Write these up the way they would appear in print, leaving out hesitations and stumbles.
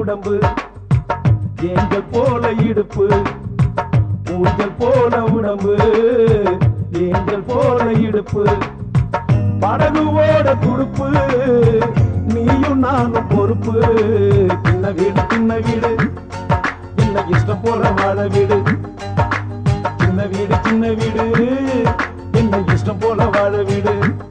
உடம்பு ஏஞ்சல் போல இடுப்பு ஊஞ்சல் போல உடம்பு ஏஞ்சல் போல இடுப்பு படகு ஓட துடுப்பு நீயும் நானும் பொறுப்பு சின்ன வீடு என்ன இஷ்டம் போல வாழ வீடு சின்ன வீடு என்ன இஷ்டம் போல வாழ வீடு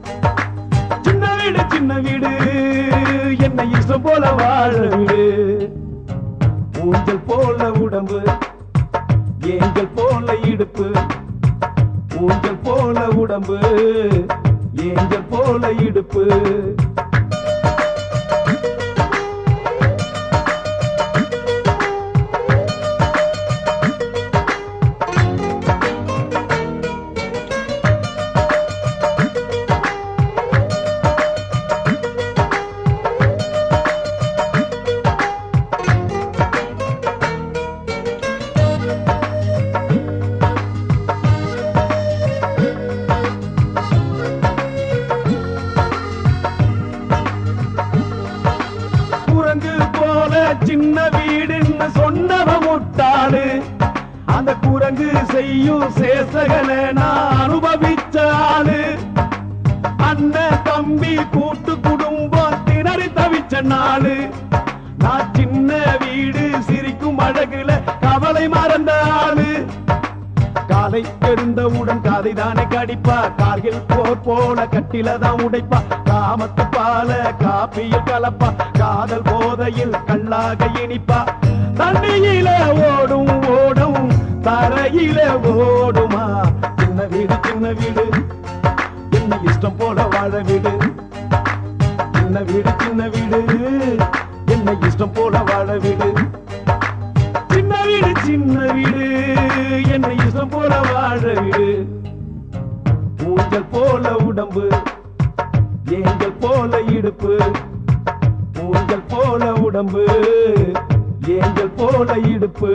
சின்ன வீடு என்ன இஷ்டம் போல வாழ வீடு ஊஞ்சல் போல உடம்பு ஏஞ்சல் போல இடுப்பு ஊஞ்சல் போல உடம்பு ஏஞ்சல் போல இடுப்பு சின்ன வீடுன்னு சொன்னவ முட்டாளு அந்த குரங்கு செய்யும் சேசகனை நான் அனுபவிச்சாளு அண்ணன் தம்பி கூட்டு குடும்பம் திணறி தவிச்ச நாளு நான் சின்ன வீடு சிரிக்கும் அழகுல கவலை மறந்த ஆளு காலை எழுந்தவுடன் காதை தானே கடிப்பா கார்கில் போர் போல கட்டிலதான் உடைப்பா காமத்து பால காப்பியில் கலப்பா காதல் போதையில் கல்லாக இனிப்பா தண்ணியில ஓடும் ஓடும் தரையில ஓடுமா சின்ன வீடு என்ன இஷ்டம் போல வாழ வீடு சின்ன வீடு என்ன இஷ்டம் போல வாழ வீடு சின்ன வீடு என்ன இஷ்டம் போல வாழ வீடு ஊஞ்சல் போல உடம்பு ஏஞ்சல் போல இடுப்பு ஊஞ்சல் போல உடம்பு ஏஞ்சல் போல இடுப்பு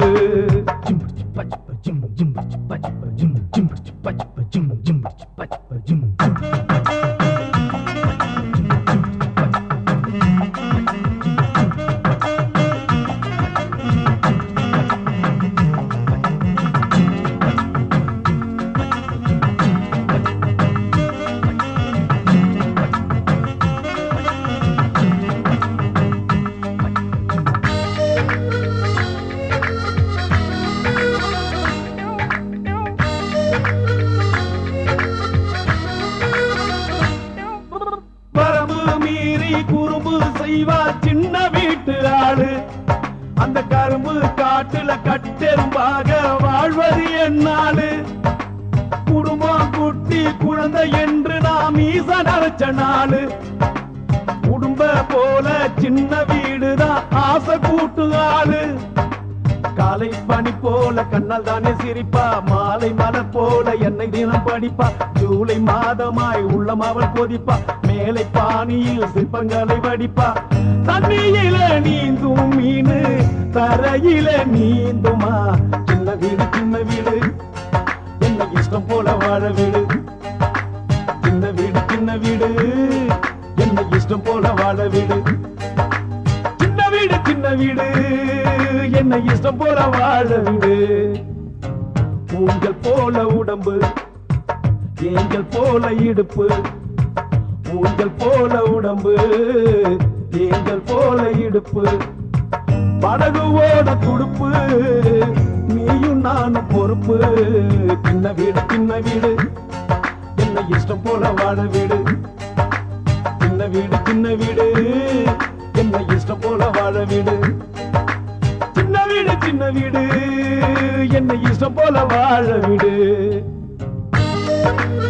குறும்பு செய்வா சின்ன வீட்டு ஆளு அந்த கரும்பு காட்டுல கட்டெரும்பாக வாழ்வது என்னாலு குடும்பம் குட்டி குழந்தை என்று நாம் ஈசன் அழைச்ச நாளு குடும்ப போல சின்ன வீடுதான் ஆசை கூட்டு ஆளு காலை பனி போல கண்ணால் தானே சிரிப்பா மாலை மலர் போல என்னை தினம் படிப்பா ஜூலை மாதமாய் உள்ளம் அவள் கொதிப்பா மேலை பானியில் சிற்பங்களை வடிப்பா தண்ணியில நீந்தும் மீனு தரையில நீந்துமா சின்ன வீடு என்ன இஷ்டம் போல வாழ வீடு சின்ன வீடு என்ன இஷ்டம் போல வாழ வீடு சின்ன வீடு என்ன இஷ்டம் போல வாழ வீடு ஊஞ்சல் போல உடம்பு ஏஞ்சல் போல இடுப்பு ஊஞ்சல் போல உடம்பு ஏஞ்சல் போல இடுப்பு படகு ஓட துடுப்பு நீயும் நானும் பொறுப்பு சின்ன வீடு என்ன இஷ்டம் போல வாழ வீடு சின்ன வீடு என்ன இஷ்டம் போல வாழ வீடு சின்ன வீடு என்ன இஷ்டம் போல வாழ வீடு